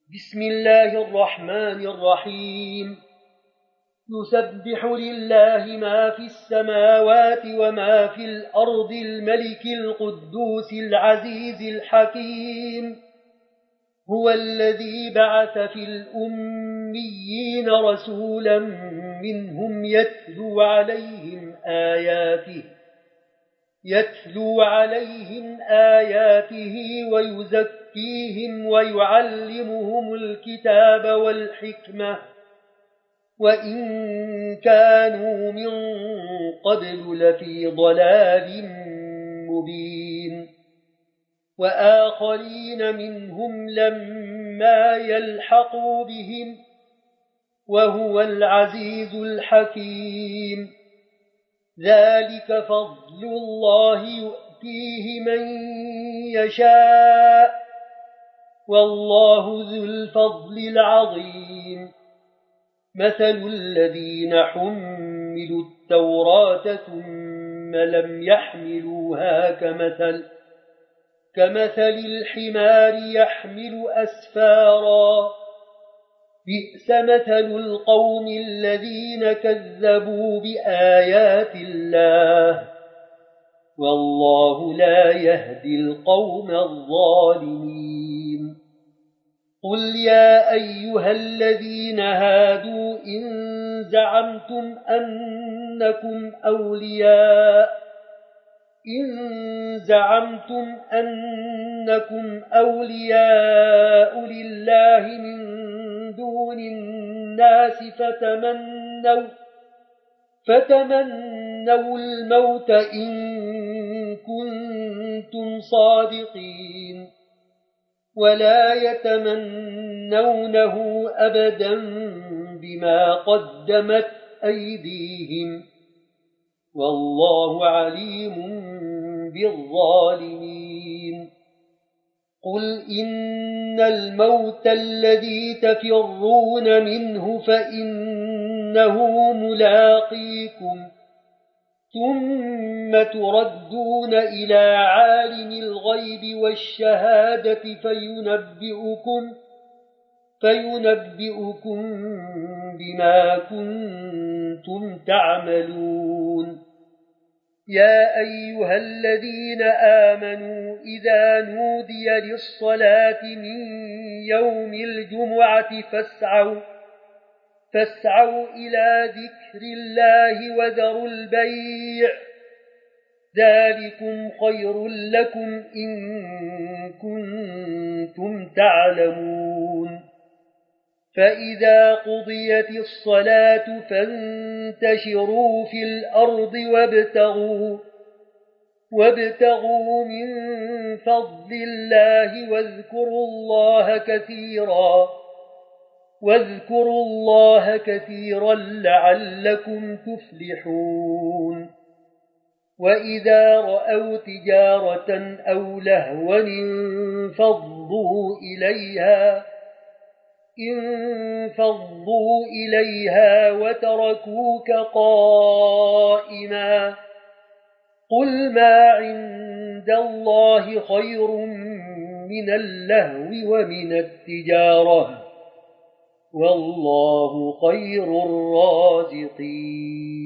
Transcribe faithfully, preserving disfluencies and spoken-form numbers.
بسم الله الرحمن الرحيم يسبح لله ما في السماوات وما في الأرض الملك القدوس العزيز الحكيم هو الذي بعث في الأميين رسولا منهم يتلو عليهم آياته يتلو عليهم آياته ويزكيهم ويعلمهم الكتاب والحكمة وإن كانوا من قبل لفي ضلال مبين وآخرين منهم لما يلحقوا بهم وهو العزيز الحكيم ذلك فضل الله يؤتيه من يشاء والله ذو الفضل العظيم مثل الذين حملوا التوراة ثم لم يحملوها كمثل كمثل الحمار يحمل أسفارا بئس مثل القوم الذين كذبوا بآيات الله والله لا يهدي القوم الظالمين قل يا أيها الذين هادوا إن زعمتم أنكم أولياء إن زعمتم أنكم أولياء لله من دون الناس فتمنوا فتمنوا الموت إن كنتم صادقين ولا يتمنونه أبدا بما قدمت أيديهم والله عليم بالظالمين قل إن الموت الذي تفرون منه فإنه ملاقيكم ثم تردون إلى عالم الغيب والشهادة فينبئكم فينبئكم بما كنتم تعملون يا أيها الذين آمنوا إذا نودي للصلاة من يوم الجمعة فاسعوا فاسعوا إلى ذكر الله وذروا البيع ذلكم خير لكم إن كنتم تعلمون فإذا قضيت الصلاة فانتشروا في الأرض وابتغوا وابتغوا من فضل الله واذكروا الله كثيرا واذكروا الله كثيرا لعلكم تفلحون وإذا رأوا تجارة أو لهوا انفضوا إليها انفضوا إليها وتركوك قائما قل ما عند الله خير من اللهو ومن التجارة والله خير الرازقين